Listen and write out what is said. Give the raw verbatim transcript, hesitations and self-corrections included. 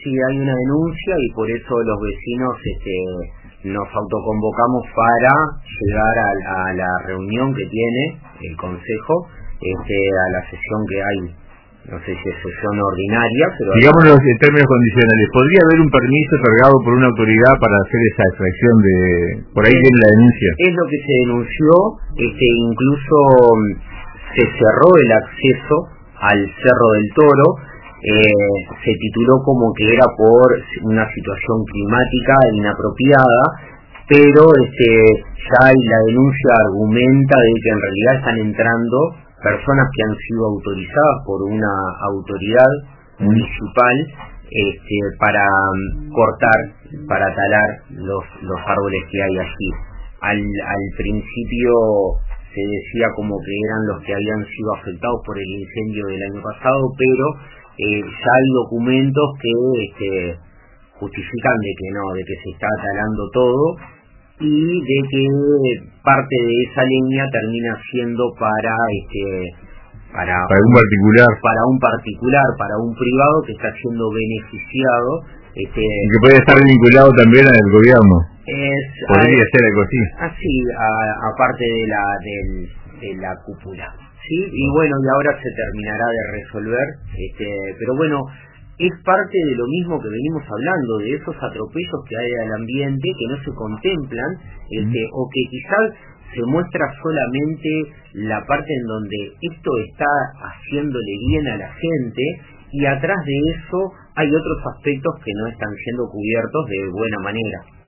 Sí, hay una denuncia y por eso los vecinos este, nos autoconvocamos para llegar a, a la reunión que tiene el Consejo, este, a la sesión que hay, no sé si es sesión ordinaria, pero... Digámoslo en términos condicionales, ¿podría haber un permiso otorgado por una autoridad para hacer esa extracción de... por ahí viene la denuncia? Es lo que se denunció, este, incluso se cerró el acceso al Cerro del Toro, eh, se tituló como que era por una situación climática inapropiada, pero este, ya la denuncia argumenta de que en realidad están entrando personas que han sido autorizadas por una autoridad municipal este, para um, cortar, para talar los, los árboles que hay allí. Al, al principio se decía como que eran los que habían sido afectados por el incendio del año pasado, pero eh, ya hay documentos que este, justifican de que no, de que se está talando todo y de que parte de esa leña termina siendo para este para, para un particular para un particular para un privado que está siendo beneficiado este y que puede estar vinculado también al gobierno. Es, podría a, ser algo así así a, aparte de la del, de la cúpula, sí, y bueno, y ahora se terminará de resolver este pero bueno, es parte de lo mismo que venimos hablando, de esos atropellos que hay al ambiente que no se contemplan, este, mm. o que quizás se muestra solamente la parte en donde esto está haciéndole bien a la gente y atrás de eso hay otros aspectos que no están siendo cubiertos de buena manera.